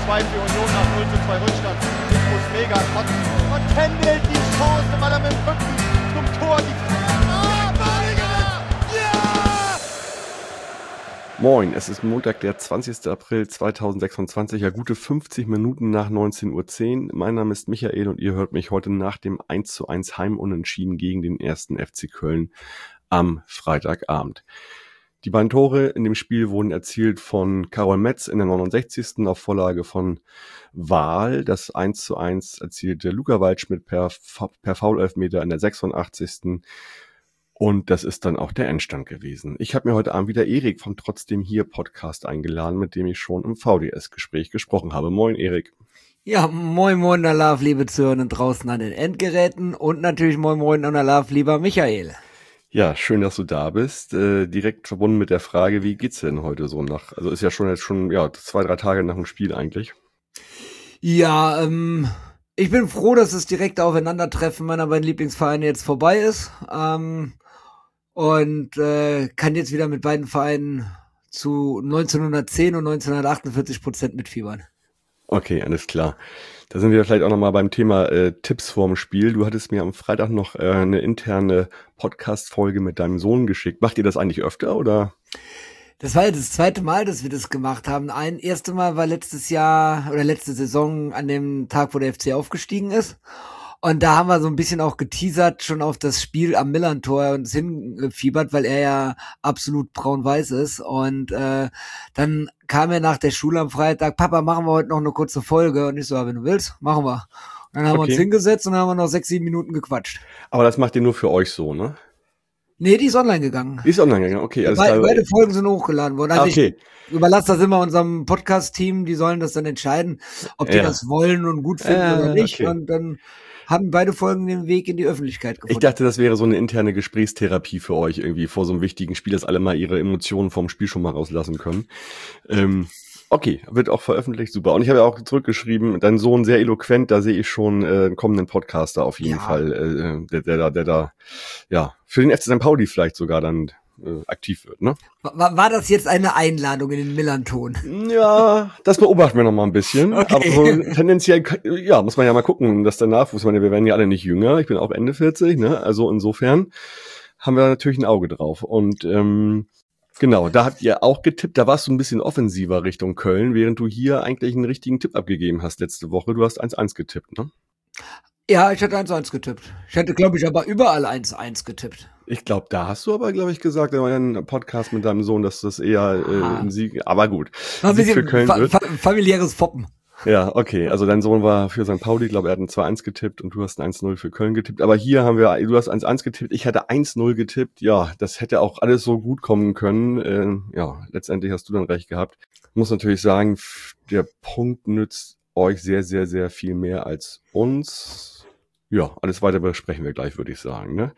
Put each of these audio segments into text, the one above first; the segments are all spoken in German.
2 für Union nach 0:2 Rückstand. Ich muss mega kotzen. Und Kendall die Chance, weil er mit dem Rücken zum Tor die ja! Moin, es ist Montag, der 20. April 2026, ja gute 50 Minuten nach 19:10 Uhr. Mein Name ist Michael und ihr hört mich heute nach dem 1:1 Heimunentschieden gegen den 1. FC Köln am Freitagabend. Die beiden Tore in dem Spiel wurden erzielt von Karol Metz in der 69. auf Vorlage von Wahl. Das 1:1 erzielte Luca Waldschmidt per Foul-Elfmeter in der 86. Und das ist dann auch der Endstand gewesen. Ich habe mir heute Abend wieder Erik vom Trotzdem hier Podcast eingeladen, mit dem ich schon im VDS-Gespräch gesprochen habe. Moin, Erik. Ja, moin, moin, Alaf, liebe Zuhörer draußen an den Endgeräten und natürlich moin, moin, Alaf, lieber Michael. Ja, schön, dass du da bist. Direkt verbunden mit der Frage, wie geht's denn heute so nach, also ist ja schon 2-3 Tage nach dem Spiel eigentlich. Ja, ich bin froh, dass das direkte Aufeinandertreffen meiner beiden Lieblingsvereine jetzt vorbei ist. Und kann jetzt wieder mit beiden Vereinen zu 1910 und 1948% mitfiebern. Okay, alles klar. Da sind wir vielleicht auch nochmal beim Thema Tipps vorm Spiel. Du hattest mir am Freitag noch eine interne Podcast-Folge mit deinem Sohn geschickt. Macht ihr das eigentlich öfter, oder? Das war jetzt das zweite Mal, dass wir das gemacht haben. Erste Mal war letzte Saison an dem Tag, wo der FC aufgestiegen ist. Und da haben wir so ein bisschen auch geteasert schon auf das Spiel am Millern-Tor und hingefiebert, weil er ja absolut braun-weiß ist. Und dann kam er nach der Schule am Freitag, Papa, machen wir heute noch eine kurze Folge? Und ich so, wenn du willst, machen wir. Und dann haben wir uns hingesetzt und dann haben wir noch 6-7 Minuten gequatscht. Aber das macht ihr nur für euch so, ne? Nee, die ist online gegangen. Okay. Beide Folgen sind hochgeladen worden. Also okay. Ich überlasse das immer unserem Podcast-Team, die sollen das dann entscheiden, ob die das wollen und gut finden oder nicht. Okay. Und dann haben beide Folgen den Weg in die Öffentlichkeit gefunden. Ich dachte, das wäre so eine interne Gesprächstherapie für euch irgendwie vor so einem wichtigen Spiel, dass alle mal ihre Emotionen vom Spiel schon mal rauslassen können. Okay, wird auch veröffentlicht, super. Und ich habe ja auch zurückgeschrieben, dein Sohn sehr eloquent, da sehe ich schon einen kommenden Podcaster auf jeden Fall, der da für den FC St. Pauli vielleicht sogar dann aktiv wird, ne? War das jetzt eine Einladung in den Millern-Ton? Ja, das beobachten wir noch mal ein bisschen. Okay. Aber so tendenziell, muss man ja mal gucken, dass der Nachwuchs, ich meine, wir werden ja alle nicht jünger, ich bin auch Ende 40, ne? Also insofern haben wir natürlich ein Auge drauf. Und genau, da habt ihr auch getippt, da warst du ein bisschen offensiver Richtung Köln, während du hier eigentlich einen richtigen Tipp abgegeben hast letzte Woche. Du hast 1:1 getippt, ne? Ja, ich hatte 1:1 getippt. Ich hätte, glaube ich, aber überall 1:1 getippt. Ich glaube, da hast du aber, glaube ich, gesagt, in eurem Podcast mit deinem Sohn, dass das eher ein Sieg, aber gut. Ein Sieg für Köln wird. Familiäres Foppen. Ja, okay, also dein Sohn war für St. Pauli, ich glaube, er hat ein 2:1 getippt und du hast ein 1:0 für Köln getippt. Aber hier du hast 1:1 getippt, ich hatte 1:0 getippt. Ja, das hätte auch alles so gut kommen können. Letztendlich hast du dann recht gehabt. Ich muss natürlich sagen, der Punkt nützt euch sehr, sehr, sehr viel mehr als uns. Ja, alles weiter besprechen wir gleich, würde ich sagen, ne?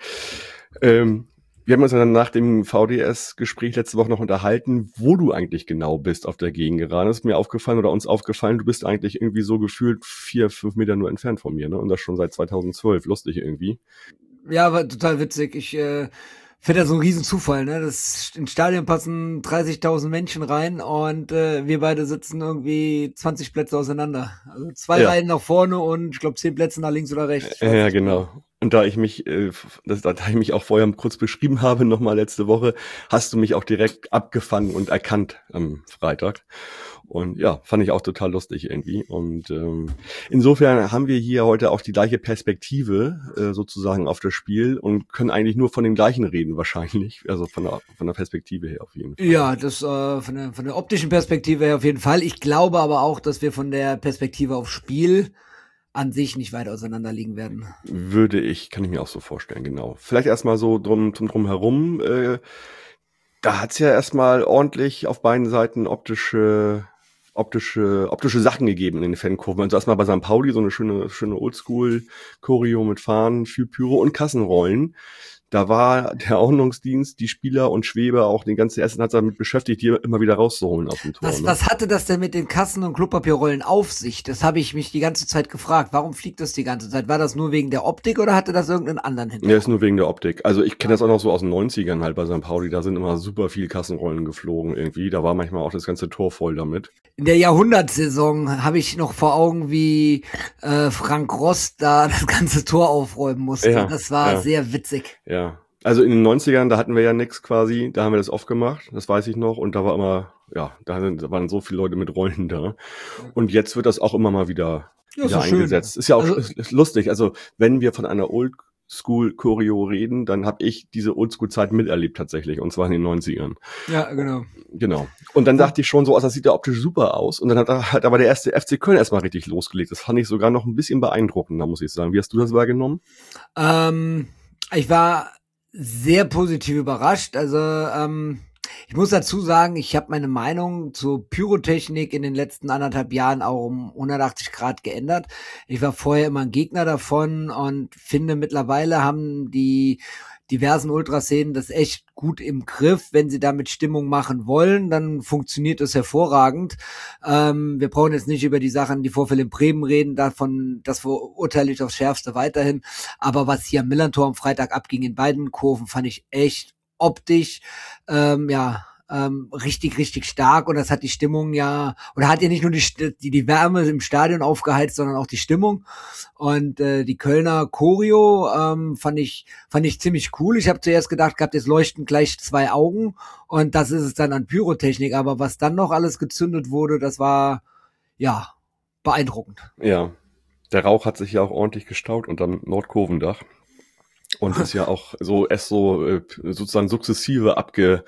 Wir haben uns dann nach dem VDS-Gespräch letzte Woche noch unterhalten, wo du eigentlich genau bist auf der Gegengerade. Das ist mir aufgefallen oder uns aufgefallen, du bist eigentlich irgendwie so gefühlt 4-5 Meter nur entfernt von mir, ne? Und das schon seit 2012. Lustig irgendwie. Ja, war total witzig. Ich finde das so ein Riesenzufall, ne? Ins Stadion passen 30.000 Menschen rein und wir beide sitzen irgendwie 20 Plätze auseinander. Also 2 Reihen nach vorne und ich glaube 10 Plätze nach links oder rechts. Ja, genau. Und da ich mich auch vorher kurz beschrieben habe, nochmal letzte Woche, hast du mich auch direkt abgefangen und erkannt am Freitag. Und ja, fand ich auch total lustig irgendwie. Und insofern haben wir hier heute auch die gleiche Perspektive sozusagen auf das Spiel und können eigentlich nur von dem Gleichen reden wahrscheinlich. Also von der Perspektive her auf jeden Fall. Ja, das von der optischen Perspektive her auf jeden Fall. Ich glaube aber auch, dass wir von der Perspektive aufs Spiel an sich nicht weit auseinander liegen werden. Kann ich mir auch so vorstellen, genau. Vielleicht erstmal so drumherum. Da hat's ja erstmal ordentlich auf beiden Seiten optische Sachen gegeben in den Fankurven. Also erstmal bei St. Pauli so eine schöne Oldschool-Choreo mit Fahnen, viel Pyro und Kassenrollen. Da war der Ordnungsdienst, die Spieler und Schweber auch den ganzen ersten Halbzeit damit beschäftigt, die immer wieder rauszuholen aus dem Tor. Was hatte das denn mit den Kassen- und Klopapierrollen auf sich? Das habe ich mich die ganze Zeit gefragt. Warum fliegt das die ganze Zeit? War das nur wegen der Optik oder hatte das irgendeinen anderen Hintergrund? Ja, ist nur wegen der Optik. Also ich kenne das auch noch so aus den 90ern halt bei St. Pauli. Da sind immer super viel Kassenrollen geflogen irgendwie. Da war manchmal auch das ganze Tor voll damit. In der Jahrhundertsaison habe ich noch vor Augen, wie Frank Rost da das ganze Tor aufräumen musste. Ja, das war sehr witzig. Ja, also in den 90ern, da hatten wir ja nix quasi. Da haben wir das oft gemacht, das weiß ich noch. Und da war immer, da waren so viele Leute mit Rollen da. Und jetzt wird das auch immer mal wieder eingesetzt. Schön. Ist ja auch ist lustig. Also wenn wir von einer Oldschool-Choreo reden, dann habe ich diese Oldschool-Zeit miterlebt tatsächlich. Und zwar in den 90ern. Ja, genau. Genau. Und dann dachte ich schon so, das sieht ja optisch super aus. Und dann hat aber der erste FC Köln erstmal richtig losgelegt. Das fand ich sogar noch ein bisschen beeindruckender, muss ich sagen. Wie hast du das wahrgenommen? Ich war sehr positiv überrascht. Also ich muss dazu sagen, ich habe meine Meinung zur Pyrotechnik in den letzten 1,5 Jahren auch um 180 Grad geändert. Ich war vorher immer ein Gegner davon und finde, mittlerweile haben die diversen Ultraszenen das echt gut im Griff. Wenn sie damit Stimmung machen wollen, dann funktioniert das hervorragend. Wir brauchen jetzt nicht über die Sachen, die Vorfälle in Bremen reden, davon, das verurteile ich aufs Schärfste weiterhin. Aber was hier am Millantor am Freitag abging in beiden Kurven, fand ich echt optisch, richtig, richtig stark, und das hat die Stimmung oder hat ja nicht nur die Wärme im Stadion aufgeheizt, sondern auch die Stimmung. Und die Kölner Choreo fand ich ziemlich cool. Ich habe zuerst gedacht gehabt, jetzt leuchten gleich 2 Augen, und das ist es dann an Pyrotechnik. Aber was dann noch alles gezündet wurde, das war beeindruckend. Ja, der Rauch hat sich ja auch ordentlich gestaut unterm Nordkurvendach. Und ist ja auch so erst so sozusagen sukzessive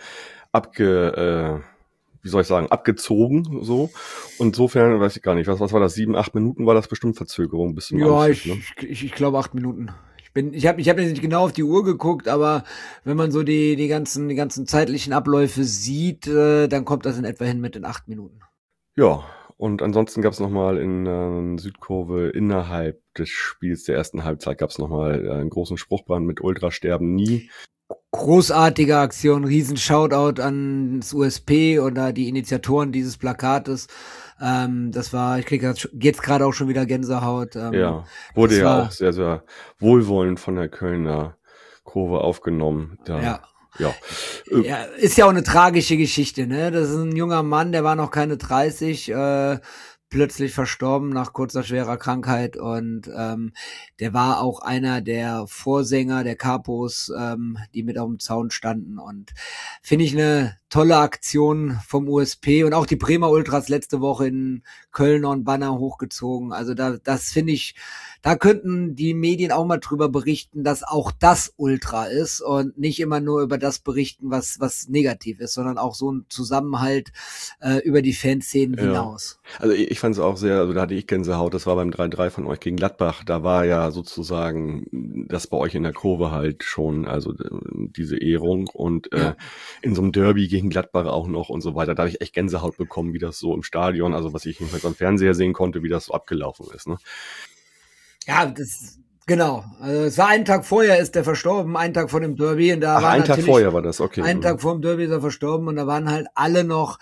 abgezogen, so. Und insofern weiß ich gar nicht, was war das, 7, 8 Minuten war das bestimmt Verzögerung bis zum Anschluss, ne? Ich glaube 8 Minuten. Ich hab jetzt nicht genau auf die Uhr geguckt, aber wenn man so die ganzen zeitlichen Abläufe sieht, dann kommt das in etwa hin mit den 8 Minuten. Ja, und ansonsten gab es nochmal in Südkurve innerhalb des Spiels der ersten Halbzeit gab es nochmal einen großen Spruchband mit Ultra sterben nie. Großartige Aktion, riesen Shoutout ans USP oder die Initiatoren dieses Plakates. Ich kriege jetzt gerade auch schon wieder Gänsehaut. Wurde ja auch sehr, sehr wohlwollend von der Kölner Kurve aufgenommen. Ja, ist ja auch eine tragische Geschichte, ne? Das ist ein junger Mann, der war noch keine 30, plötzlich verstorben nach kurzer schwerer Krankheit, und der war auch einer der Vorsänger der Capos, die mit auf dem Zaun standen, und finde ich eine tolle Aktion vom USP, und auch die Bremer Ultras letzte Woche in Köln noch ein Banner hochgezogen. Also das finde ich, da könnten die Medien auch mal drüber berichten, dass auch das Ultra ist und nicht immer nur über das berichten, was negativ ist, sondern auch so ein Zusammenhalt über die Fanszenen hinaus. Also ich fand es auch sehr, also da hatte ich Gänsehaut, das war beim 3-3 von euch gegen Gladbach, da war ja sozusagen das bei euch in der Kurve halt schon, also diese Ehrung, und in so einem Derby gegen Gladbach auch noch und so weiter, da habe ich echt Gänsehaut bekommen, wie das so im Stadion, also was ich nicht mehr so am Fernseher sehen konnte, wie das so abgelaufen ist, ne? Ja, genau. Also es war einen Tag vorher ist der verstorben, einen Tag vor dem Derby, und da einen Tag vorher war das, okay. Einen Tag vor dem Derby ist er verstorben, und da waren halt alle noch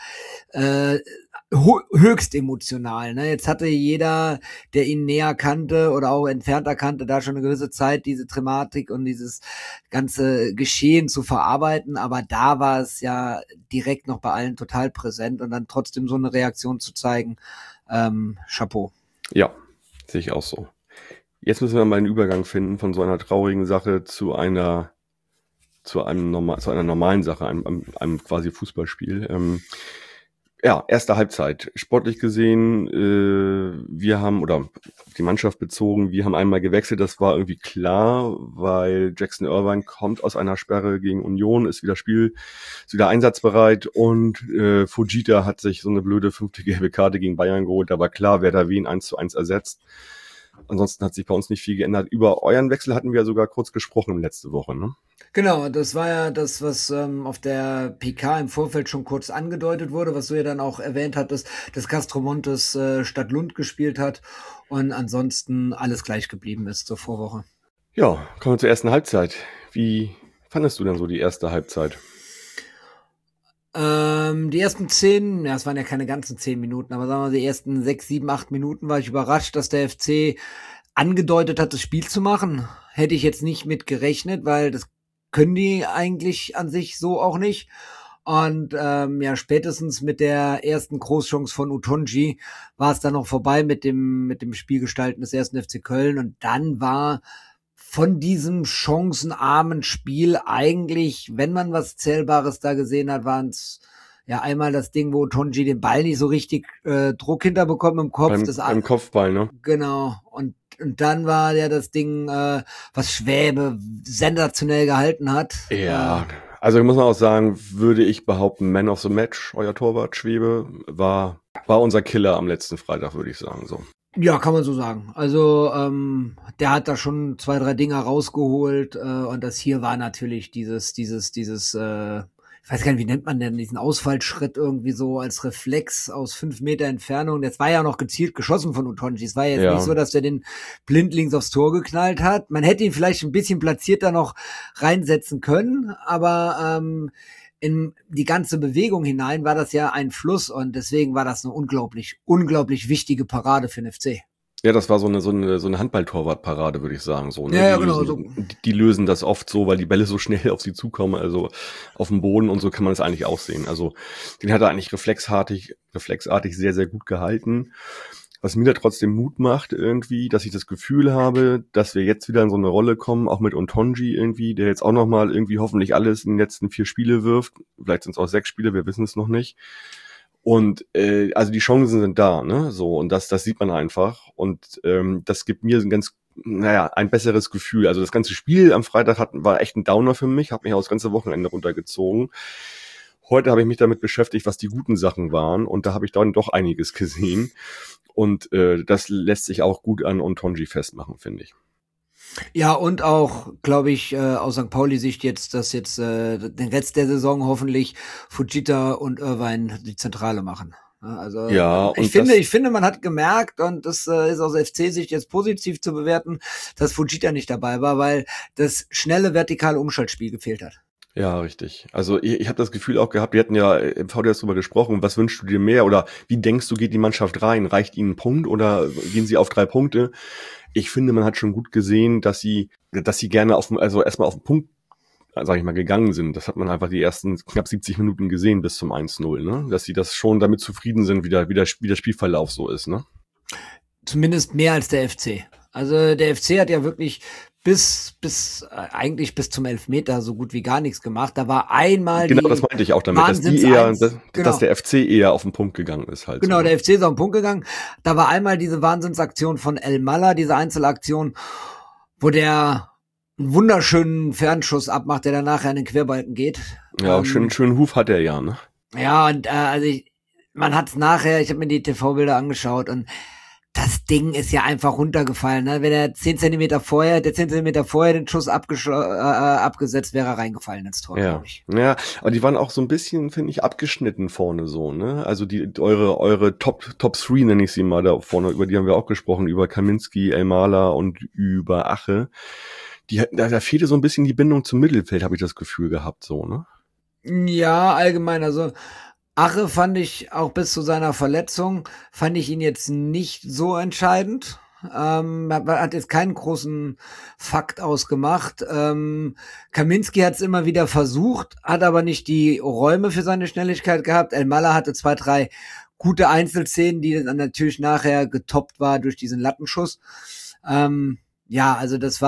höchst emotional, ne? Jetzt hatte jeder, der ihn näher kannte oder auch entfernter kannte, da schon eine gewisse Zeit, diese Thematik und dieses ganze Geschehen zu verarbeiten, aber da war es ja direkt noch bei allen total präsent, und dann trotzdem so eine Reaktion zu zeigen, Chapeau. Ja, sehe ich auch so. Jetzt müssen wir mal einen Übergang finden von so einer traurigen Sache zu einer normalen Sache, einem quasi Fußballspiel. Erste Halbzeit. Sportlich gesehen, wir haben, oder auf die Mannschaft bezogen, wir haben einmal gewechselt, das war irgendwie klar, weil Jackson Irvine kommt aus einer Sperre gegen Union, ist wieder einsatzbereit, und Fujita hat sich so eine blöde 5. gelbe Karte gegen Bayern geholt, da war klar, wer da wen 1:1 ersetzt. Ansonsten hat sich bei uns nicht viel geändert. Über euren Wechsel hatten wir sogar kurz gesprochen letzte Woche, ne? Genau, das war ja das, was auf der PK im Vorfeld schon kurz angedeutet wurde, was du ja dann auch erwähnt hattest, dass Castromontes statt Lund gespielt hat und ansonsten alles gleich geblieben ist zur Vorwoche. Ja, kommen wir zur ersten Halbzeit. Wie fandest du denn so die erste Halbzeit? Die ersten 10, ja, es waren ja keine ganzen 10 Minuten, aber sagen wir mal, die ersten 6, 7, 8 Minuten war ich überrascht, dass der FC angedeutet hat, das Spiel zu machen. Hätte ich jetzt nicht mit gerechnet, weil das können die eigentlich an sich so auch nicht. Und ja, spätestens mit der ersten Großchance von Utonji war es dann noch vorbei mit dem Spielgestalten des ersten FC Köln. Und dann war von diesem chancenarmen Spiel eigentlich, wenn man was Zählbares da gesehen hat, waren es ja einmal das Ding, wo Utonji den Ball nicht so richtig Druck hinterbekommen im Kopf. Beim Kopfball, ne? Genau. Und dann war ja das Ding, was Schwäbe sensationell gehalten hat. Ja, also muss man auch sagen, würde ich behaupten, Man of the Match, euer Torwart Schwäbe, war unser Killer am letzten Freitag, würde ich sagen, so. Ja, kann man so sagen. Also der hat da schon 2, 3 Dinger rausgeholt und das hier war natürlich dieses ich weiß gar nicht, wie nennt man denn diesen Ausfallschritt irgendwie so als Reflex aus 5 Meter Entfernung. Das war ja noch gezielt geschossen von Utonji. Es war jetzt nicht so, dass der den blindlings aufs Tor geknallt hat. Man hätte ihn vielleicht ein bisschen platzierter noch reinsetzen können, aber in die ganze Bewegung hinein war das ja ein Fluss und deswegen war das eine unglaublich wichtige Parade für den FC. Ja, das war so eine Handballtorwartparade, würde ich sagen, so, ne? Ja, genau. Die lösen das oft so, weil die Bälle so schnell auf sie zukommen, also auf dem Boden und so kann man es eigentlich auch sehen. Also den hat er eigentlich reflexartig sehr, sehr gut gehalten. Was mir da trotzdem Mut macht irgendwie, dass ich das Gefühl habe, dass wir jetzt wieder in so eine Rolle kommen, auch mit Utonji irgendwie, der jetzt auch nochmal irgendwie hoffentlich alles in den letzten 4 Spiele wirft. Vielleicht sind es auch 6 Spiele, wir wissen es noch nicht. Und also die Chancen sind da, ne? So, und das sieht man einfach. Und das gibt mir ein besseres Gefühl. Also das ganze Spiel am Freitag war echt ein Downer für mich, habe mich auch das ganze Wochenende runtergezogen. Heute habe ich mich damit beschäftigt, was die guten Sachen waren, und da habe ich dann doch einiges gesehen. Und das lässt sich auch gut an Utonji festmachen, finde ich. Ja, und auch, glaube ich, aus St. Pauli-Sicht jetzt, dass jetzt den Rest der Saison hoffentlich Fujita und Irvine die Zentrale machen. Also ja, ich finde, man hat gemerkt, und das ist aus FC-Sicht jetzt positiv zu bewerten, dass Fujita nicht dabei war, weil das schnelle vertikale Umschaltspiel gefehlt hat. Ja, richtig. Also ich habe das Gefühl auch gehabt, wir hatten ja im VDS drüber gesprochen, was wünschst du dir mehr oder wie denkst du, geht die Mannschaft rein? Reicht ihnen ein Punkt oder gehen sie auf 3 Punkte? Ich finde, man hat schon gut gesehen, dass sie gerne erstmal auf den Punkt, sag ich mal, gegangen sind. Das hat man einfach die ersten knapp 70 Minuten gesehen bis zum 1-0, ne? Dass sie das schon damit zufrieden sind, wie der Spielverlauf so ist, ne? Zumindest mehr als der FC. Also der FC hat ja wirklich eigentlich bis zum Elfmeter so gut wie gar nichts gemacht. Da war einmal genau, das meinte ich auch damit, dass der FC eher auf den Punkt gegangen ist halt. Genau, so. Der FC ist auf den Punkt gegangen. Da war einmal diese Wahnsinnsaktion von Elmala, diese Einzelaktion, wo der einen wunderschönen Fernschuss abmacht, der dann nachher in den Querbalken geht. Ja, schönen Huf hat er ja, ne? Ja, und man hat's nachher, ich habe mir die TV-Bilder angeschaut und das Ding ist ja einfach runtergefallen, ne? Wenn er 10 Zentimeter vorher den Schuss abgesetzt, wäre er reingefallen ins Tor, glaube ich. Ja, aber die waren auch so ein bisschen, finde ich, abgeschnitten vorne so, ne? Also eure Top 3 nenne ich sie mal da vorne, über die haben wir auch gesprochen, über Kaminski, Elmala und über Ache. Da fehlte so ein bisschen die Bindung zum Mittelfeld, habe ich das Gefühl gehabt, so, ne? Ja, allgemein, also Ache fand ich auch bis zu seiner Verletzung, fand ich ihn jetzt nicht so entscheidend. Hat jetzt keinen großen Fakt ausgemacht. Kaminski hat es immer wieder versucht, hat aber nicht die Räume für seine Schnelligkeit gehabt. Elmala hatte 2, 3 gute Einzelszenen, die dann natürlich nachher getoppt war durch diesen Lattenschuss. Ja, also das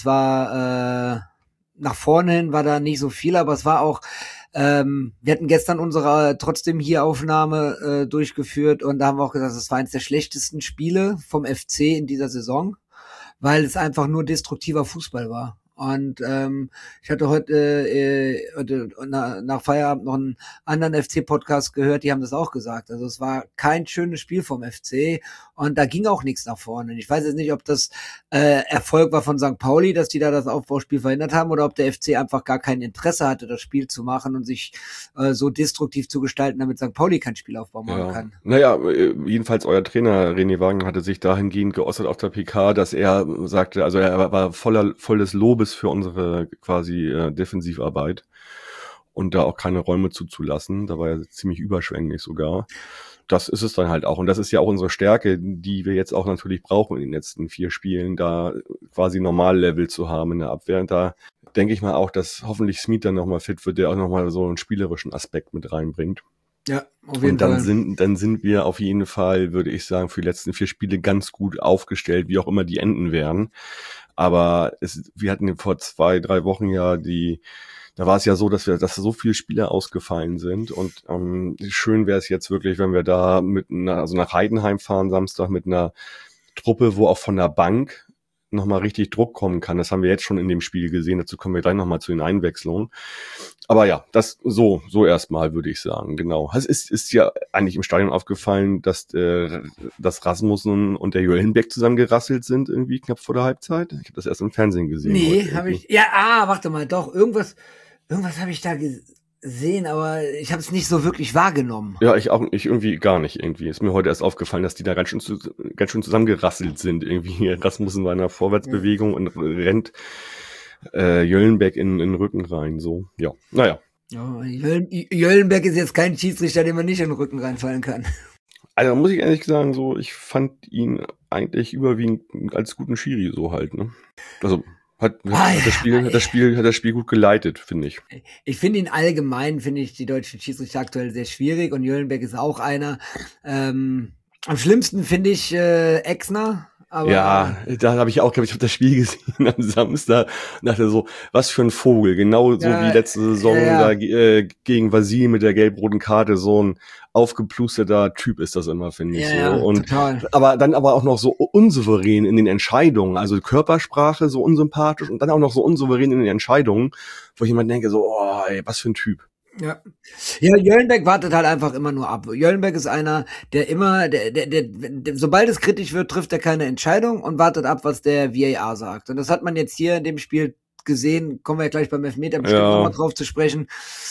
war nach vorne hin war da nicht so viel, aber es war auch wir hatten gestern unsere trotzdem hier Aufnahme durchgeführt und da haben wir auch gesagt, es war eines der schlechtesten Spiele vom FC in dieser Saison, weil es einfach nur destruktiver Fußball war. Und ich hatte heute nach Feierabend noch einen anderen FC-Podcast gehört, die haben das auch gesagt. Also es war kein schönes Spiel vom FC und da ging auch nichts nach vorne. Ich weiß jetzt nicht, ob das Erfolg war von St. Pauli, dass die da das Aufbauspiel verhindert haben oder ob der FC einfach gar kein Interesse hatte, das Spiel zu machen und sich so destruktiv zu gestalten, damit St. Pauli kein Spielaufbau machen kann. Naja, jedenfalls euer Trainer René Wagner hatte sich dahingehend geäußert auf der PK, dass er sagte, also er war voll des Lobes Lobes für unsere quasi Defensivarbeit und da auch keine Räume zuzulassen. Da war er ziemlich überschwänglich sogar. Das ist es dann halt auch. Und das ist ja auch unsere Stärke, die wir jetzt auch natürlich brauchen in den letzten 4 Spielen, da quasi Normallevel zu haben in der Abwehr. Und da denke ich mal auch, dass hoffentlich Smith dann nochmal fit wird, der auch nochmal so einen spielerischen Aspekt mit reinbringt. Ja, auf jeden Fall. Dann sind wir auf jeden Fall, würde ich sagen, für die letzten 4 Spiele ganz gut aufgestellt, wie auch immer die enden werden. Aber wir hatten vor 2-3 Wochen ja da war es ja so, dass so viele Spieler ausgefallen sind und schön wäre es jetzt wirklich, wenn wir da nach Heidenheim fahren Samstag mit einer Truppe, wo auch von der Bank nochmal richtig Druck kommen kann. Das haben wir jetzt schon in dem Spiel gesehen. Dazu kommen wir gleich nochmal zu den Einwechslungen. Aber ja, das so erstmal würde ich sagen, genau. Es ist ja eigentlich im Stadion aufgefallen, dass Rasmussen und der Jöllenbeck zusammengerasselt sind, irgendwie knapp vor der Halbzeit. Ich habe das erst im Fernsehen gesehen. Nee, habe ich. Ja, warte mal, doch, irgendwas habe ich da gesehen, aber ich habe es nicht so wirklich wahrgenommen. Ja, ich irgendwie gar nicht irgendwie. Ist mir heute erst aufgefallen, dass die da ganz schön zusammengerasselt sind. Irgendwie Rasmussen war in einer Vorwärtsbewegung und rennt Jöllenbeck in den Rücken rein. So, ja, naja. Ja, Jöllenbeck ist jetzt kein Schiedsrichter, den man nicht in den Rücken reinfallen kann. Also muss ich ehrlich sagen, so, ich fand ihn eigentlich überwiegend als guten Schiri so halt, ne? Also hat das Spiel gut geleitet, finde ich. Ich finde ihn allgemein, die deutschen Schiedsrichter aktuell sehr schwierig und Jöllenbeck ist auch einer. Am schlimmsten finde ich Exner. Aber ja, da habe ich auch, glaube ich, das Spiel gesehen am Samstag und dachte so, was für ein Vogel, genau so wie letzte Saison da gegen Vasil mit der gelb-roten Karte, so ein aufgeplusterter Typ ist das immer, finde ich. Ja, so. Und total. aber auch noch so unsouverän in den Entscheidungen, also Körpersprache so unsympathisch und dann auch noch so unsouverän in den Entscheidungen, wo ich immer denke so, oh, ey, was für ein Typ. Ja, Jöllenbeck wartet halt einfach immer nur ab. Jöllenbeck ist einer, der immer, der, sobald es kritisch wird, trifft er keine Entscheidung und wartet ab, was der VAR sagt. Und das hat man jetzt hier in dem Spiel gesehen, kommen wir ja gleich beim Elfmeter bestimmt nochmal drauf zu sprechen.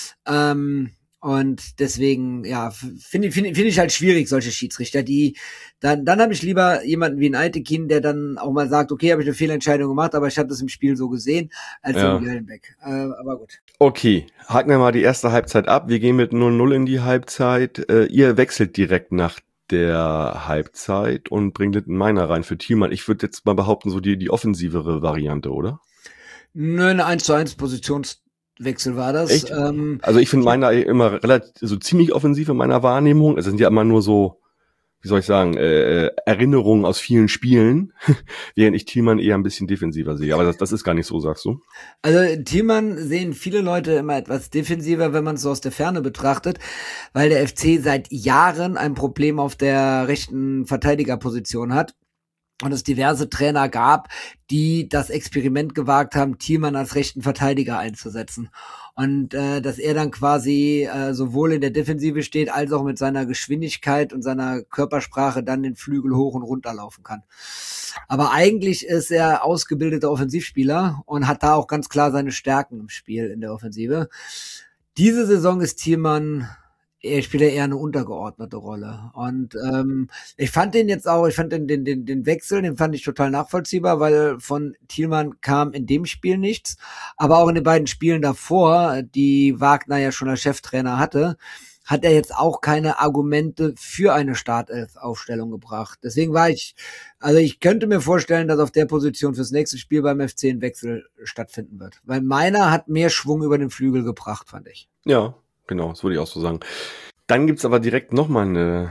Und deswegen, ja, finde ich halt schwierig, solche Schiedsrichter, die, dann habe ich lieber jemanden wie ein Eitekin, der dann auch mal sagt, okay, habe ich eine Fehlentscheidung gemacht, aber ich habe das im Spiel so gesehen, als so ein Jöllenbeck. Aber gut. Okay, haken wir mal die erste Halbzeit ab. Wir gehen mit 0-0 in die Halbzeit. Ihr wechselt direkt nach der Halbzeit und bringt Littenmeiner rein für Thielmann. Ich würde jetzt mal behaupten, so die offensivere Variante, oder? Nö, eine 1:1 Positionswechsel war das. Echt? Also ich finde Meiner immer relativ, so ziemlich offensiv in meiner Wahrnehmung. Es sind ja immer nur so, wie soll ich sagen, Erinnerungen aus vielen Spielen, während ich Thielmann eher ein bisschen defensiver sehe. Aber das ist gar nicht so, sagst du? Also Thielmann sehen viele Leute immer etwas defensiver, wenn man es so aus der Ferne betrachtet, weil der FC seit Jahren ein Problem auf der rechten Verteidigerposition hat. Und es diverse Trainer gab, die das Experiment gewagt haben, Thielmann als rechten Verteidiger einzusetzen. Und dass er dann quasi sowohl in der Defensive steht, als auch mit seiner Geschwindigkeit und seiner Körpersprache dann den Flügel hoch und runter laufen kann. Aber eigentlich ist er ausgebildeter Offensivspieler und hat da auch ganz klar seine Stärken im Spiel in der Offensive. Diese Saison ist Thielmann, er spielt ja eher eine untergeordnete Rolle. Und ich fand den Wechsel, den fand ich total nachvollziehbar, weil von Thielmann kam in dem Spiel nichts. Aber auch in den beiden Spielen davor, die Wagner ja schon als Cheftrainer hatte, hat er jetzt auch keine Argumente für eine Startelf-Aufstellung gebracht. Deswegen ich könnte mir vorstellen, dass auf der Position fürs nächste Spiel beim FC ein Wechsel stattfinden wird. Weil Meiner hat mehr Schwung über den Flügel gebracht, fand ich. Ja. Genau, das würde ich auch so sagen. Dann gibt's aber direkt nochmal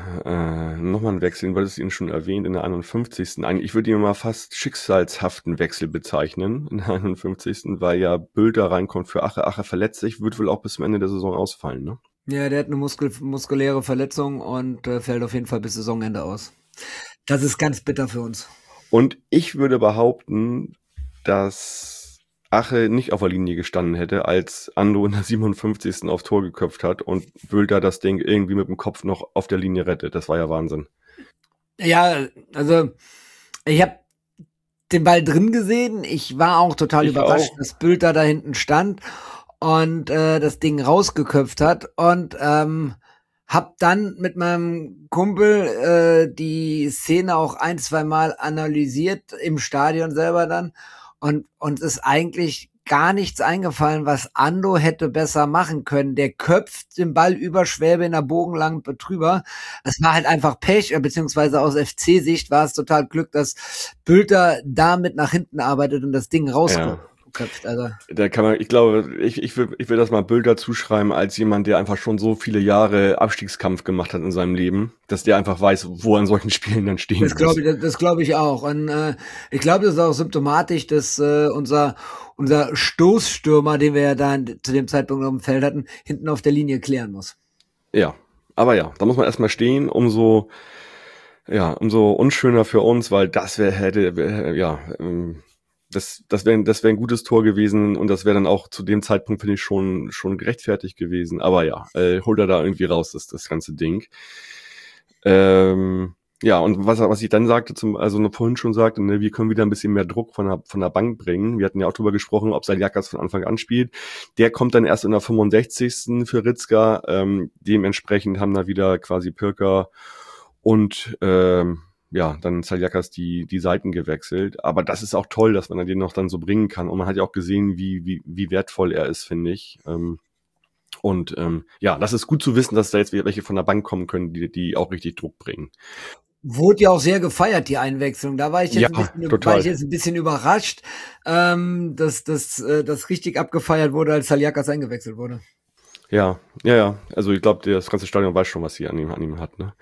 einen Wechsel, weil es ihn schon erwähnt, in der 51. Ich würde ihn mal fast schicksalshaften Wechsel bezeichnen, in der 51. Weil ja Bülter reinkommt für Ache. Ache verletzt sich, wird wohl auch bis zum Ende der Saison ausfallen, ne? Ja, der hat eine muskuläre Verletzung und fällt auf jeden Fall bis Saisonende aus. Das ist ganz bitter für uns. Und ich würde behaupten, dass Ache nicht auf der Linie gestanden hätte, als Ando in der 57. aufs Tor geköpft hat und Bülter das Ding irgendwie mit dem Kopf noch auf der Linie rettet. Das war ja Wahnsinn. Ja, also ich habe den Ball drin gesehen. Ich war auch total überrascht, dass Bülter da hinten stand und das Ding rausgeköpft hat und hab dann mit meinem Kumpel die Szene auch 1-2 Mal analysiert im Stadion selber dann. Und uns ist eigentlich gar nichts eingefallen, was Ando hätte besser machen können. Der köpft den Ball über Schwäbe in der Bogenlang drüber. Es war halt einfach Pech, beziehungsweise aus FC-Sicht war es total Glück, dass Bülter damit nach hinten arbeitet und das Ding rausköpft. Also. Da kann man, ich glaube, ich will das mal Bülter zuschreiben als jemand, der einfach schon so viele Jahre Abstiegskampf gemacht hat in seinem Leben, dass der einfach weiß, wo er in solchen Spielen dann stehen muss. Das glaube ich auch. Und ich glaube, das ist auch symptomatisch, dass unser Stoßstürmer, den wir ja da zu dem Zeitpunkt auf dem Feld hatten, hinten auf der Linie klären muss. Ja, aber ja, da muss man erstmal stehen, umso unschöner für uns, weil das das wäre ein gutes Tor gewesen und das wäre dann auch zu dem Zeitpunkt, finde ich, schon gerechtfertigt gewesen. Aber ja, holt er da irgendwie raus, das ganze Ding. Ja, und was ich dann sagte, vorhin schon sagte, ne, wir können wieder ein bisschen mehr Druck von der Bank bringen. Wir hatten ja auch drüber gesprochen, ob Saliakas von Anfang an spielt. Der kommt dann erst in der 65. für Ritzka. Dementsprechend haben da wieder quasi Pirker und dann Saliakas die Seiten gewechselt. Aber das ist auch toll, dass man den noch dann so bringen kann. Und man hat ja auch gesehen, wie wertvoll er ist, finde ich. Das ist gut zu wissen, dass da jetzt welche von der Bank kommen können, die auch richtig Druck bringen. Wurde ja auch sehr gefeiert, die Einwechslung. Da war ich jetzt ein bisschen überrascht, dass das richtig abgefeiert wurde, als Saliakas eingewechselt wurde. Ja. Also ich glaube, das ganze Stadion weiß schon, was sie an ihm hat, ne?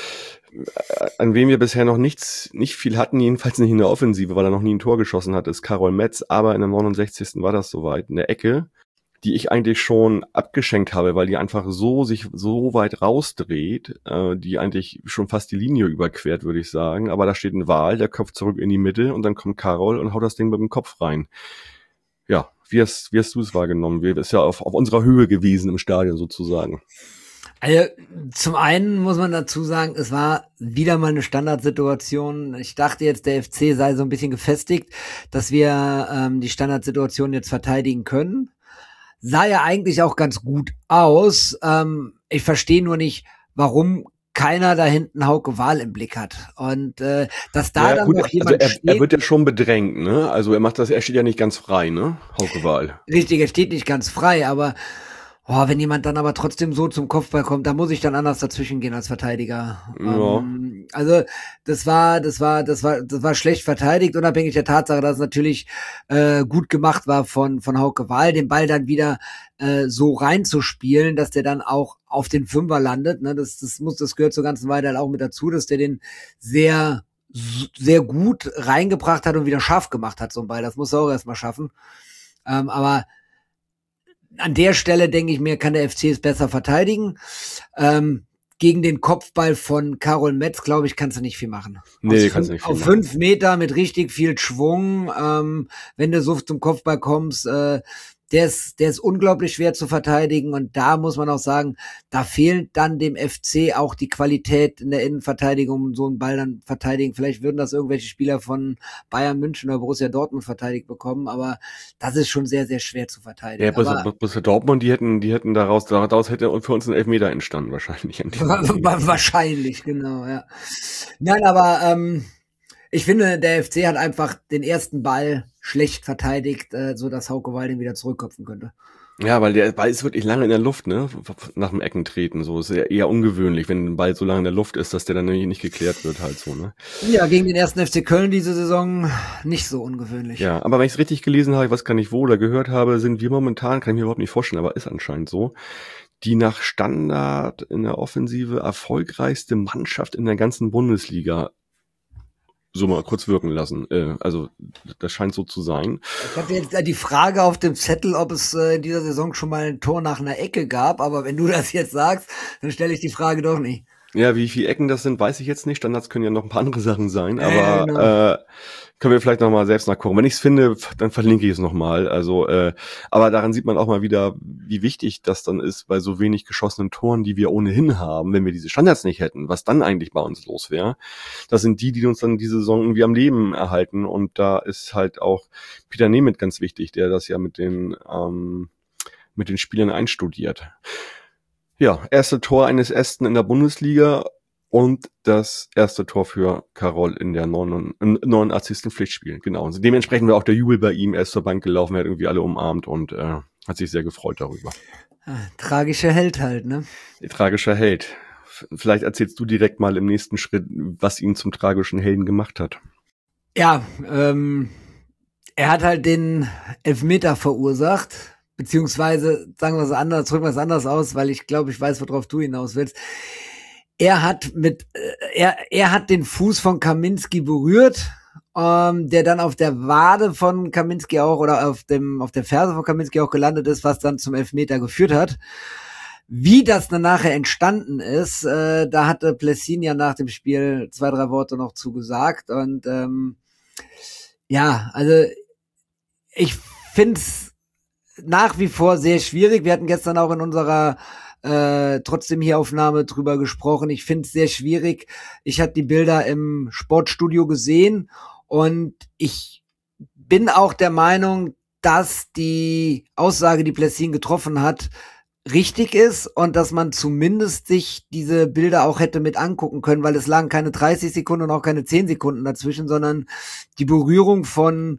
An wem wir bisher noch nicht viel hatten, jedenfalls nicht in der Offensive, weil er noch nie ein Tor geschossen hat, ist Karol Metz, aber in der 69. war das soweit, in der Ecke, die ich eigentlich schon abgeschenkt habe, weil die einfach sich so weit rausdreht, die eigentlich schon fast die Linie überquert, würde ich sagen. Aber da steht ein Wal, der köpft zurück in die Mitte und dann kommt Karol und haut das Ding mit dem Kopf rein. Ja, wie hast du es wahrgenommen? Wir ist ja auf unserer Höhe gewesen im Stadion sozusagen. Also zum einen muss man dazu sagen, es war wieder mal eine Standardsituation. Ich dachte jetzt, der FC sei so ein bisschen gefestigt, dass wir die Standardsituation jetzt verteidigen können. Sah ja eigentlich auch ganz gut aus. Ich verstehe nur nicht, warum keiner da hinten Hauke Wahl im Blick hat. Und dass da dann noch jemand steht. Er wird ja schon bedrängt, ne? Also er steht ja nicht ganz frei, ne? Hauke Wahl. Richtig, er steht nicht ganz frei, aber wenn jemand dann aber trotzdem so zum Kopfball kommt, da muss ich dann anders dazwischen gehen als Verteidiger. Ja. Also das war schlecht verteidigt, unabhängig der Tatsache, dass es natürlich gut gemacht war von Hauke Wahl, den Ball dann wieder so reinzuspielen, dass der dann auch auf den Fünfer landet. Ne? Das gehört zur ganzen Weile auch mit dazu, dass der den sehr, sehr gut reingebracht hat und wieder scharf gemacht hat, so ein Ball. Das muss er auch erstmal schaffen. Aber an der Stelle, denke ich mir, kann der FC es besser verteidigen. Gegen den Kopfball von Karol Metz, glaube ich, kannst du nicht viel machen. Nee, kannst du nicht viel machen. Auf 5 Meter mit richtig viel Schwung, wenn du so zum Kopfball kommst, der ist unglaublich schwer zu verteidigen und da muss man auch sagen, da fehlt dann dem FC auch die Qualität in der Innenverteidigung, um so einen Ball dann verteidigen. Vielleicht würden das irgendwelche Spieler von Bayern München oder Borussia Dortmund verteidigt bekommen, aber das ist schon sehr, sehr schwer zu verteidigen. Ja, Borussia Dortmund, die hätten daraus hätte für uns ein Elfmeter entstanden wahrscheinlich. Wahrscheinlich, genau, ja. Nein, aber ich finde, der FC hat einfach den ersten Ball schlecht verteidigt, so dass Hauke Wahl den wieder zurückköpfen könnte. Ja, weil der Ball ist wirklich lange in der Luft, ne? Nach dem Eckentreten. So ist ja eher ungewöhnlich, wenn ein Ball so lange in der Luft ist, dass der dann nicht geklärt wird, halt so, ne? Ja, gegen den 1. FC Köln diese Saison nicht so ungewöhnlich. Ja, aber wenn ich es richtig gelesen habe, ich weiß gar nicht wo oder gehört habe, sind wir momentan, kann ich mir überhaupt nicht vorstellen, aber ist anscheinend so, die nach Standard in der Offensive erfolgreichste Mannschaft in der ganzen Bundesliga. So mal kurz wirken lassen. Also das scheint so zu sein. Ich hatte jetzt die Frage auf dem Zettel, ob es in dieser Saison schon mal ein Tor nach einer Ecke gab, aber wenn du das jetzt sagst, dann stelle ich die Frage doch nicht. Ja, wie viele Ecken das sind, weiß ich jetzt nicht. Standards können ja noch ein paar andere Sachen sein, aber genau. Können wir vielleicht nochmal selbst nachgucken. Wenn ich es finde, dann verlinke ich es nochmal. Also, aber daran sieht man auch mal wieder, wie wichtig das dann ist, bei so wenig geschossenen Toren, die wir ohnehin haben, wenn wir diese Standards nicht hätten, was dann eigentlich bei uns los wäre. Das sind die uns dann diese Saison irgendwie am Leben erhalten. Und da ist halt auch Peter Nemeth ganz wichtig, der das ja mit den Spielern einstudiert. Ja, erste Tor eines Esten in der Bundesliga und das erste Tor für Karol in der 89. Pflichtspiel. Genau. Und dementsprechend war auch der Jubel bei ihm. Er ist zur Bank gelaufen, er hat irgendwie alle umarmt und hat sich sehr gefreut darüber. Tragischer Held halt, ne? Tragischer Held. Vielleicht erzählst du direkt mal im nächsten Schritt, was ihn zum tragischen Helden gemacht hat. Ja, er hat halt den Elfmeter verursacht, beziehungsweise, sagen wir es anders, drücken wir es anders aus, weil ich glaube, ich weiß, worauf du hinaus willst. Er hat den Fuß von Kaminski berührt, der dann auf der Wade von Kaminski auch oder auf der Ferse von Kaminski auch gelandet ist, was dann zum Elfmeter geführt hat. Wie das dann nachher entstanden ist, da hatte Plessin ja nach dem Spiel 2-3 Worte noch zugesagt und ja, also ich find's nach wie vor sehr schwierig. Wir hatten gestern auch in unserer trotzdem hier Aufnahme drüber gesprochen. Ich find's sehr schwierig. Ich hatte die Bilder im Sportstudio gesehen und ich bin auch der Meinung, dass die Aussage, die Plessin getroffen hat, richtig ist und dass man zumindest sich diese Bilder auch hätte mit angucken können, weil es lagen keine 30 Sekunden und auch keine 10 Sekunden dazwischen, sondern die Berührung von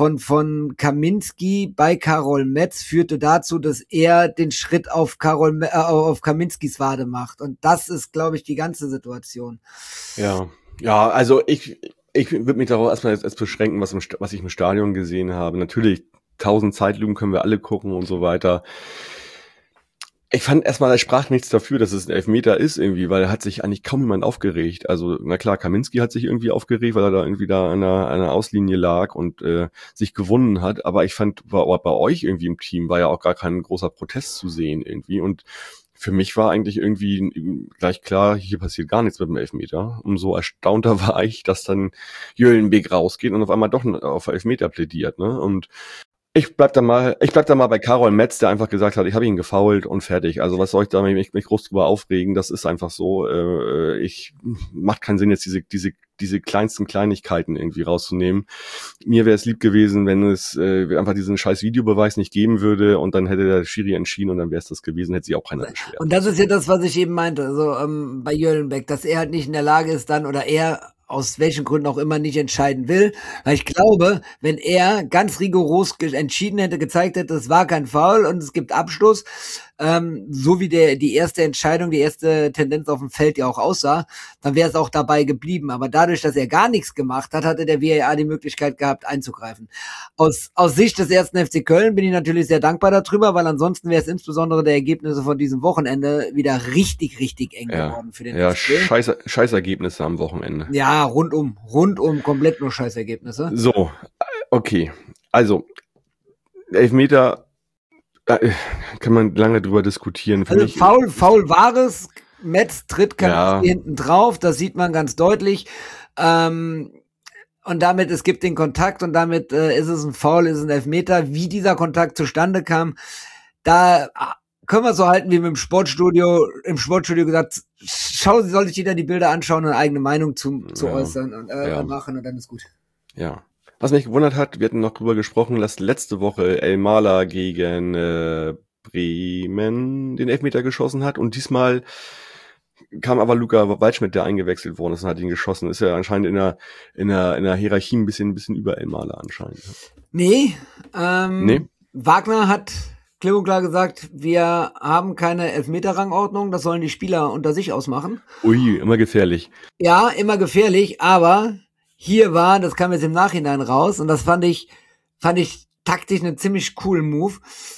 Kaminski bei Karol Metz führte dazu, dass er den Schritt auf Kaminskis Wade macht und das ist, glaube ich, die ganze Situation. Ja, also ich würde mich darauf erstmal jetzt beschränken, was ich im Stadion gesehen habe. Natürlich 1000 Zeitlupen können wir alle gucken und so weiter. Ich fand erstmal, da sprach nichts dafür, dass es ein Elfmeter ist irgendwie, weil hat sich eigentlich kaum jemand aufgeregt. Also, na klar, Kaminski hat sich irgendwie aufgeregt, weil er da irgendwie da an einer Auslinie lag und sich gewunden hat. Aber ich fand, bei euch irgendwie im Team war ja auch gar kein großer Protest zu sehen irgendwie. Und für mich war eigentlich irgendwie gleich klar, hier passiert gar nichts mit dem Elfmeter. Umso erstaunter war ich, dass dann Jöllenbeek rausgeht und auf einmal doch auf Elfmeter plädiert, ne? Und ich bleib da mal bei Karol Metz, der einfach gesagt hat, ich habe ihn gefoult und fertig. Also was soll ich da mich groß drüber aufregen? Das ist einfach so. Macht keinen Sinn, jetzt diese kleinsten Kleinigkeiten irgendwie rauszunehmen. Mir wäre es lieb gewesen, wenn es einfach diesen scheiß Videobeweis nicht geben würde und dann hätte der Schiri entschieden und dann wäre es das gewesen, hätte sich auch keiner beschwert. Und das ist ja das, was ich eben meinte, also bei Jöllenbeck, dass er halt nicht in der Lage ist dann oder er aus welchen Gründen auch immer nicht entscheiden will. Weil ich glaube, wenn er ganz rigoros entschieden hätte, gezeigt hätte, es war kein Foul und es gibt Abschluss, so wie die erste Entscheidung, die erste Tendenz auf dem Feld ja auch aussah, dann wäre es auch dabei geblieben. Aber dadurch, dass er gar nichts gemacht hat, hatte der VAR die Möglichkeit gehabt, einzugreifen. Aus Sicht des 1. FC Köln bin ich natürlich sehr dankbar darüber, weil ansonsten wäre es insbesondere der Ergebnisse von diesem Wochenende wieder richtig, richtig eng geworden für den FC. Ja, scheiß Ergebnisse am Wochenende. Ja, rundum komplett nur Scheißergebnisse. So, okay. Also, Elfmeter kann man lange drüber diskutieren. Also faul war es. Metz tritt Kaminski hinten drauf, das sieht man ganz deutlich. Und damit, es gibt den Kontakt und damit ist es ein Foul, ist es ein Elfmeter. Wie dieser Kontakt zustande kam, da können wir so halten wie im Sportstudio gesagt, soll sich jeder die Bilder anschauen und eine eigene Meinung zu äußern und machen und dann ist gut. Ja. Was mich gewundert hat, wir hatten noch drüber gesprochen, dass letzte Woche Elmaler gegen Bremen den Elfmeter geschossen hat und diesmal kam aber Luca Waldschmidt, der eingewechselt worden ist und hat ihn geschossen. Ist ja anscheinend in der Hierarchie ein bisschen über Elmaler anscheinend. Nee. Wagner hat klipp und klar gesagt, wir haben keine Elfmeter-Rangordnung, das sollen die Spieler unter sich ausmachen. Ui, immer gefährlich. Ja, immer gefährlich, aber hier das kam jetzt im Nachhinein raus und das fand ich taktisch einen ziemlich coolen Move.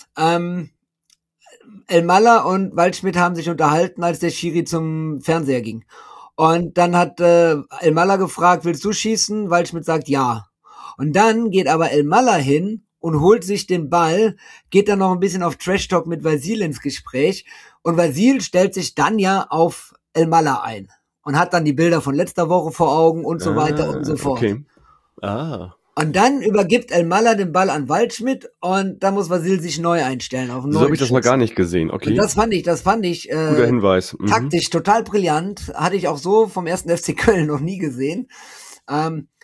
Elmaler und Waldschmidt haben sich unterhalten, als der Schiri zum Fernseher ging. Und dann hat Elmaler gefragt, willst du schießen? Waldschmidt sagt ja. Und dann geht aber Elmaler hin und holt sich den Ball, geht dann noch ein bisschen auf Trash-Talk mit Vasil ins Gespräch und Vasil stellt sich dann ja auf Elmaler ein und hat dann die Bilder von letzter Woche vor Augen und so weiter und so fort. Okay. Und dann übergibt Elmaler den Ball an Waldschmidt und dann muss Vasil sich neu einstellen. So habe ich das mal gar nicht gesehen, okay. Und das fand ich guter Hinweis. Taktisch total brillant. Hatte ich auch so vom 1. FC Köln noch nie gesehen.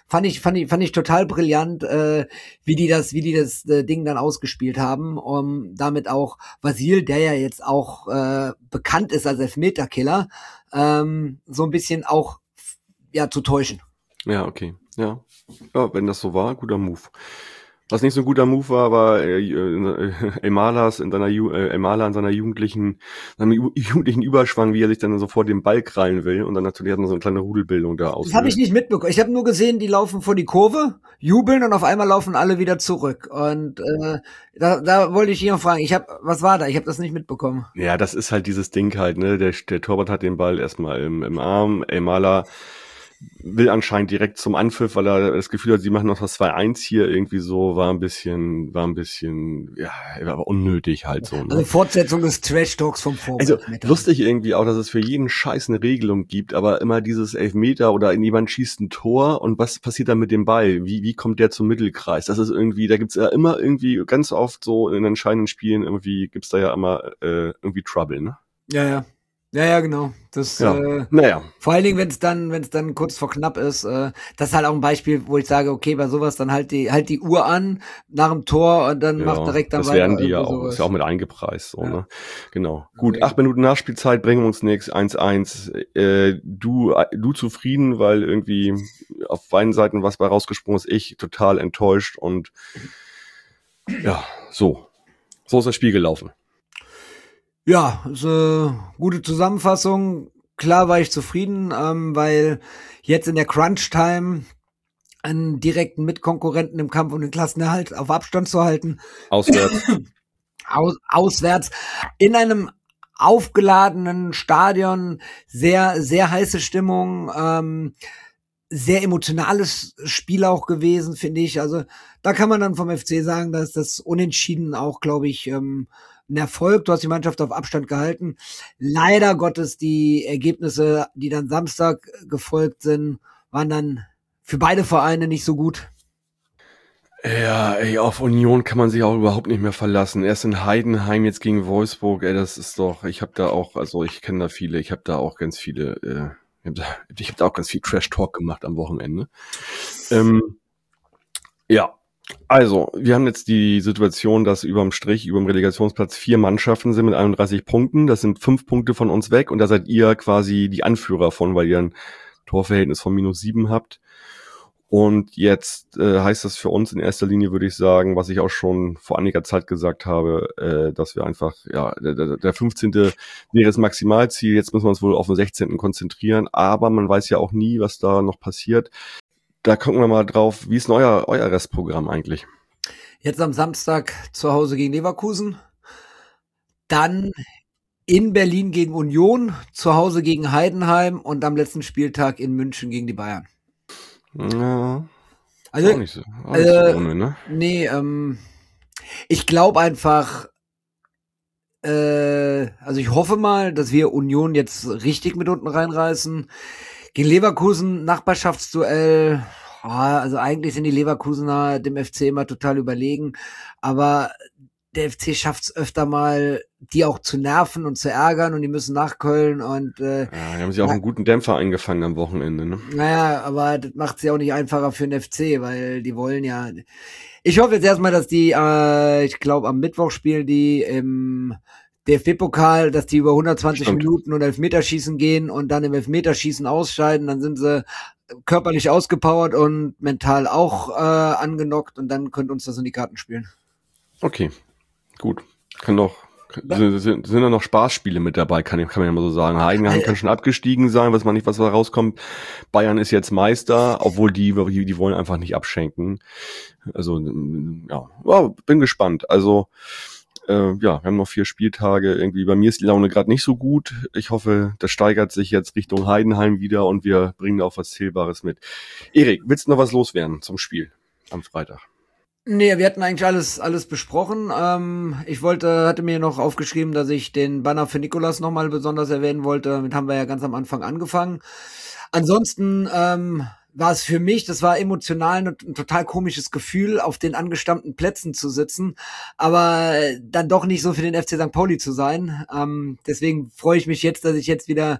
fand ich total brillant, wie die das Ding dann ausgespielt haben, um damit auch Vasil, der ja jetzt auch bekannt ist als Elfmeterkiller, so ein bisschen auch ja zu täuschen. Ja, okay. Ja. Ja, wenn das so war, guter Move. Was nicht so ein guter Move war Aymala in seinem jugendlichen Überschwang, wie er sich dann so vor dem Ball krallen will und dann natürlich hat man so eine kleine Rudelbildung da aus. Das habe ich nicht mitbekommen. Ich habe nur gesehen, die laufen vor die Kurve, jubeln und auf einmal laufen alle wieder zurück. Und da wollte ich dich noch fragen, was war da? Ich habe das nicht mitbekommen. Ja, das ist halt dieses Ding halt, ne? Der Torwart hat den Ball erstmal im Arm, Aymala will anscheinend direkt zum Anpfiff, weil er das Gefühl hat, sie machen noch das 2-1 hier irgendwie so, war ein bisschen, ja, aber unnötig halt so. Ne? Also Fortsetzung des Trash-Talks vom Vorbild. Also lustig irgendwie auch, dass es für jeden Scheiß eine Regelung gibt, aber immer dieses Elfmeter oder jemand schießt ein Tor und was passiert dann mit dem Ball? Wie kommt der zum Mittelkreis? Das ist irgendwie, da gibt's ja immer irgendwie ganz oft so in entscheidenden Spielen irgendwie gibt's da ja immer irgendwie Trouble, ne? Ja, genau. Das, naja. Vor allen Dingen, wenn es dann kurz vor knapp ist, das ist halt auch ein Beispiel, wo ich sage, okay, bei sowas dann halt die Uhr an nach dem Tor und dann macht direkt dann das weiter. Das werden die ja auch, ist ja auch mit eingepreist, so, ne? Genau. Gut, Okay. 8 Minuten Nachspielzeit, bringen uns nichts, 1-1. Du zufrieden, weil irgendwie auf beiden Seiten was bei rausgesprungen ist, ich total enttäuscht und ja, so ist das Spiel gelaufen. Ja, ist eine gute Zusammenfassung. Klar war ich zufrieden, weil jetzt in der Crunch-Time einen direkten Mitkonkurrenten im Kampf um den Klassenerhalt auf Abstand zu halten. Auswärts in einem aufgeladenen Stadion, sehr, sehr heiße Stimmung, sehr emotionales Spiel auch gewesen, finde ich. Also da kann man dann vom FC sagen, dass das Unentschieden auch, glaube ich, ein Erfolg. Du hast die Mannschaft auf Abstand gehalten. Leider Gottes die Ergebnisse, die dann Samstag gefolgt sind, waren dann für beide Vereine nicht so gut. Ja, auf Union kann man sich auch überhaupt nicht mehr verlassen. Erst in Heidenheim, jetzt gegen Wolfsburg, das ist doch, ich habe da auch, also ich kenne da viele, ich habe da auch ganz viele, ich habe da auch ganz viel Trash-Talk gemacht am Wochenende. Ja, also, wir haben jetzt die Situation, dass überm Relegationsplatz 4 Mannschaften sind mit 31 Punkten. Das sind 5 Punkte von uns weg und da seid ihr quasi die Anführer von, weil ihr ein Torverhältnis von -7 habt. Und jetzt heißt das für uns in erster Linie, würde ich sagen, was ich auch schon vor einiger Zeit gesagt habe, dass wir einfach, ja, der 15. wäre das Maximalziel. Jetzt müssen wir uns wohl auf den 16. konzentrieren, aber man weiß ja auch nie, was da noch passiert. Da gucken wir mal drauf, wie ist denn euer Restprogramm eigentlich? Jetzt am Samstag zu Hause gegen Leverkusen, dann in Berlin gegen Union, zu Hause gegen Heidenheim und am letzten Spieltag in München gegen die Bayern. Ja, also auch nicht so ohne, ne? Nee, ich glaube einfach, also ich hoffe mal, dass wir Union jetzt richtig mit unten reinreißen. Gegen Leverkusen, Nachbarschaftsduell, also eigentlich sind die Leverkusener dem FC immer total überlegen, aber der FC schafft es öfter mal, die auch zu nerven und zu ärgern und die müssen nach Köln und die haben sich auch einen guten Dämpfer eingefangen am Wochenende, ne? Naja, aber das macht es ja auch nicht einfacher für den FC, weil die wollen ja. Ich hoffe jetzt erstmal, dass die, ich glaube am Mittwoch spielen die im DFB-Pokal, dass die über 120 Minuten und Elfmeterschießen gehen und dann im Elfmeterschießen ausscheiden, dann sind sie körperlich ausgepowert und mental auch angenockt und dann könnte uns das in die Karten spielen. Okay, gut. Sind da noch Spaßspiele mit dabei, kann man ja mal so sagen. Heidenheim kann schon abgestiegen sein, weiß man nicht, was da rauskommt. Bayern ist jetzt Meister, obwohl die wollen einfach nicht abschenken. Also, ja, bin gespannt. Also, wir haben noch 4 Spieltage. Irgendwie bei mir ist die Laune gerade nicht so gut. Ich hoffe, das steigert sich jetzt Richtung Heidenheim wieder und wir bringen da auch was Zählbares mit. Erik, willst du noch was loswerden zum Spiel am Freitag? Nee, wir hatten eigentlich alles besprochen. Ich hatte mir noch aufgeschrieben, dass ich den Banner für Nicolas nochmal besonders erwähnen wollte. Damit haben wir ja ganz am Anfang angefangen. Ansonsten war es für mich, das war emotional ein total komisches Gefühl, auf den angestammten Plätzen zu sitzen, aber dann doch nicht so für den FC St. Pauli zu sein. Deswegen freue ich mich jetzt, dass ich jetzt wieder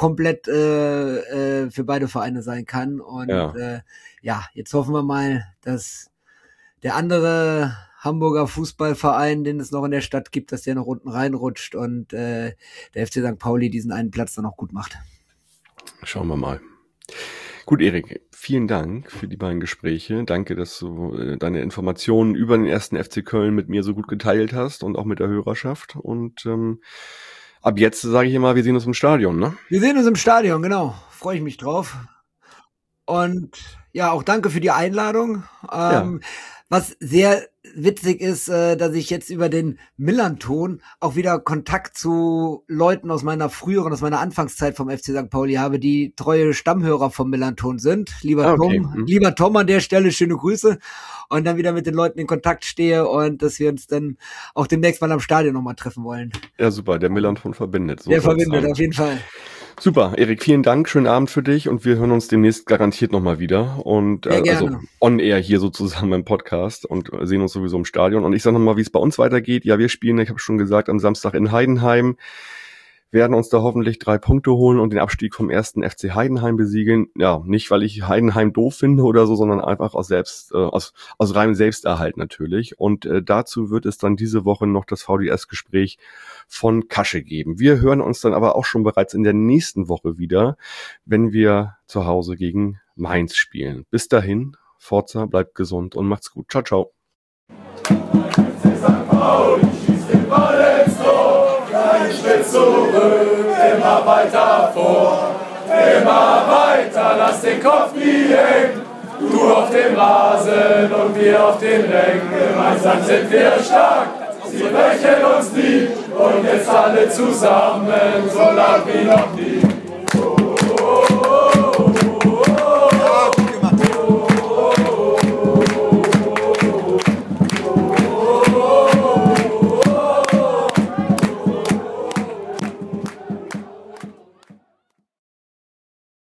komplett für beide Vereine sein kann. Und jetzt hoffen wir mal, dass der andere Hamburger Fußballverein, den es noch in der Stadt gibt, dass der noch unten reinrutscht und der FC St. Pauli diesen einen Platz dann auch gut macht. Schauen wir mal. Gut, Erik, vielen Dank für die beiden Gespräche. Danke, dass du deine Informationen über den 1. FC Köln mit mir so gut geteilt hast und auch mit der Hörerschaft. Und ab jetzt sage ich immer, wir sehen uns im Stadion, ne? Wir sehen uns im Stadion, genau. Freue ich mich drauf. Und ja, auch danke für die Einladung. Was sehr witzig ist, dass ich jetzt über den Millanton auch wieder Kontakt zu Leuten aus meiner Anfangszeit vom FC St. Pauli habe, die treue Stammhörer vom Millanton sind. Lieber Tom an der Stelle, schöne Grüße. Und dann wieder mit den Leuten in Kontakt stehe und dass wir uns dann auch demnächst mal am Stadion nochmal treffen wollen. Ja, super, der Millanton verbindet. So der verbindet, auf jeden Fall. Super, Erik, vielen Dank, schönen Abend für dich und wir hören uns demnächst garantiert nochmal wieder und also on air hier sozusagen im Podcast und sehen uns sowieso im Stadion. Und ich sage nochmal, wie es bei uns weitergeht. Ja, wir spielen, ich habe schon gesagt, am Samstag in Heidenheim, werden uns da hoffentlich 3 Punkte holen und den Abstieg vom 1. FC Heidenheim besiegeln. Ja, nicht, weil ich Heidenheim doof finde oder so, sondern einfach aus reinem Selbsterhalt natürlich. Und dazu wird es dann diese Woche noch das VDS-Gespräch von Kasche geben. Wir hören uns dann aber auch schon bereits in der nächsten Woche wieder, wenn wir zu Hause gegen Mainz spielen. Bis dahin, Forza, bleibt gesund und macht's gut. Ciao, ciao. Kein Schritt zurück, immer weiter vor, immer weiter, lass den Kopf nie hängen. Du auf dem Rasen und wir auf den Rängen, gemeinsam sind wir stark, sie brechen uns nie und jetzt alle zusammen, so lang wie noch nie.